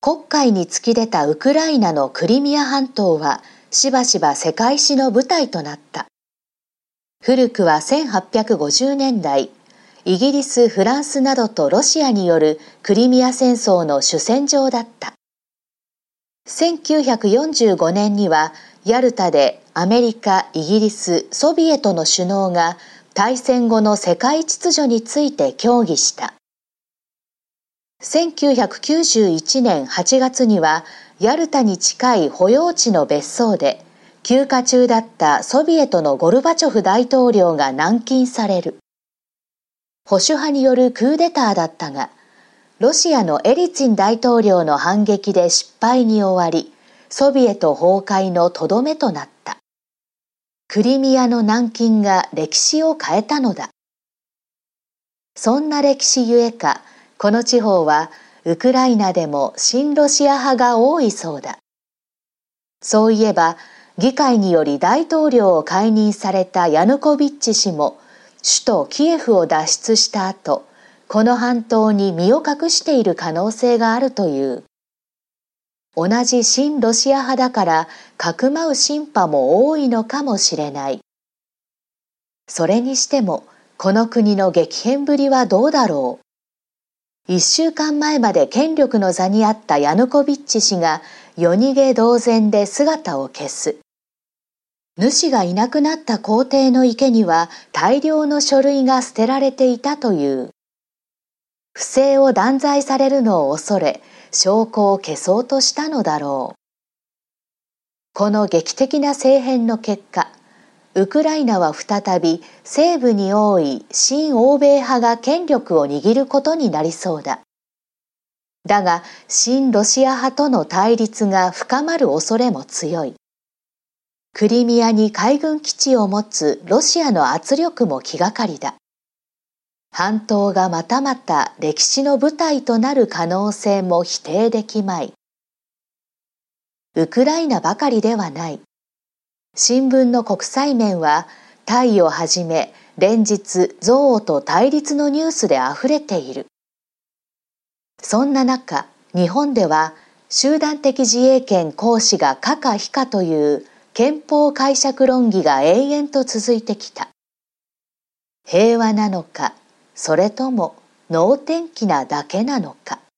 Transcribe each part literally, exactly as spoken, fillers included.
黒海に突き出たウクライナのクリミア半島はしばしば世界史の舞台となった。古くはせんはっぴゃくごじゅうねんだい、イギリス、フランスなどとロシアによるクリミア戦争の主戦場だった。せんきゅうひゃくよんじゅうごねんにはヤルタでアメリカ、イギリス、ソビエトの首脳が大戦後の世界秩序について協議した。せんきゅうひゃくきゅうじゅういちねんはちがつにはヤルタに近い保養地の別荘で休暇中だったソビエトのゴルバチョフ大統領が軟禁される。保守派によるクーデターだったが、ロシアのエリツィン大統領の反撃で失敗に終わり、ソビエト崩壊のとどめとなった。クリミアの軟禁が歴史を変えたのだ。そんな歴史ゆえか、この地方はウクライナでも親ロシア派が多いそうだ。そういえば、議会により大統領を解任されたヤヌコビッチ氏も、首都キエフを脱出した後、この半島に身を隠している可能性があるという。同じ親ロシア派だからかくまうシンパも多いのかもしれない。それにしてもこの国の激変ぶりはどうだろう。一週間前まで権力の座にあったヤヌコビッチ氏が夜逃げ同然で姿を消す。主がいなくなった皇帝の池には大量の書類が捨てられていたという。不正を断罪されるのを恐れ、証拠を消そうとしたのだろう。この劇的な政変の結果、ウクライナは再び西部に多い親欧米派が権力を握ることになりそうだ。だが、親ロシア派との対立が深まる恐れも強い。クリミアに海軍基地を持つロシアの圧力も気がかりだ。半島がまたまた歴史の舞台となる可能性も否定できまい。ウクライナばかりではない。新聞の国際面はタイをはじめ連日憎悪と対立のニュースであふれている。そんな中、日本では集団的自衛権行使が可か非かという憲法解釈論議が永遠と続いてきた。平和なのか、それとも能天気なだけなのか。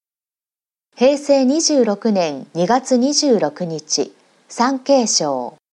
へいせいにじゅうろくねんにがつにじゅうろくにち、産経省。